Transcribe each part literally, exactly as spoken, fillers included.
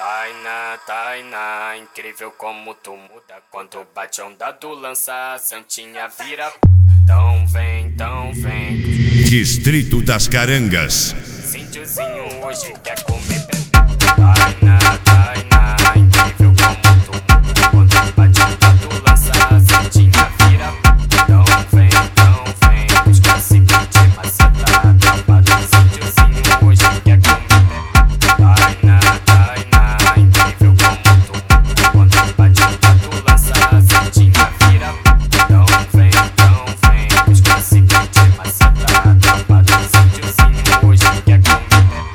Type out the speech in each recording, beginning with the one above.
Tainá, Tainá, incrível como tu muda. Quando bate a onda do lança, a santinha vira. Então vem, então vem. Distrito das Carangas. Síndiozinho hoje quer comer. Tainá, Tainá, incrível como tu muda. Quando bate a onda do lança, a santinha vira. Então vem, então vem. Os caciques de maceta. Tropa do síndiozinho hoje quer comer. Tainá, Tainá, incrível como tu muda. Quando bate a onda do lança, a santinha vira. Então vem, então vem. Os caciques de maceta. Tropa do síndiozinho hoje quer comer.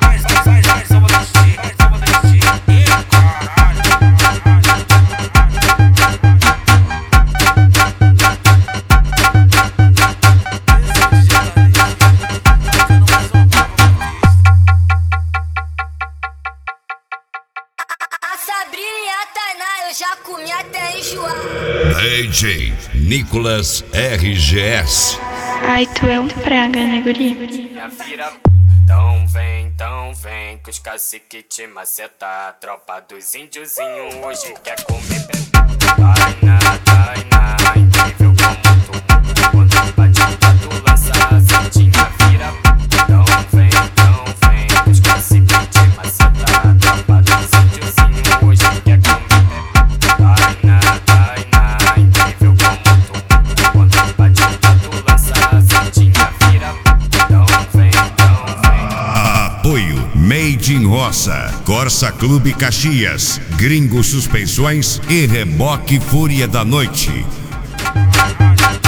Sabrina e a Tainá, eu já comi até enjoar. D J Nicolas R G S. Ai, tu é um praga, né, guri? Minha vira. Então vem, então vem, que os caciques te maceta. Tropa dos índiozinho hoje quer comer. Tainá, Tainá, incrível como tu muda. Quando bate a onda do lança, a santinha vira. Então vem, então vem, que os caciques te maceta. Tropa dos índiozinho hoje quer comer. Tainá, Tainá, incrível como tu muda. Quando bate a onda do lança, a santinha vira. Então vem, então vem. Apoio Made in Roça, Corsa Clube Caxias, Gringo Suspensões e Reboque Fúria da Noite.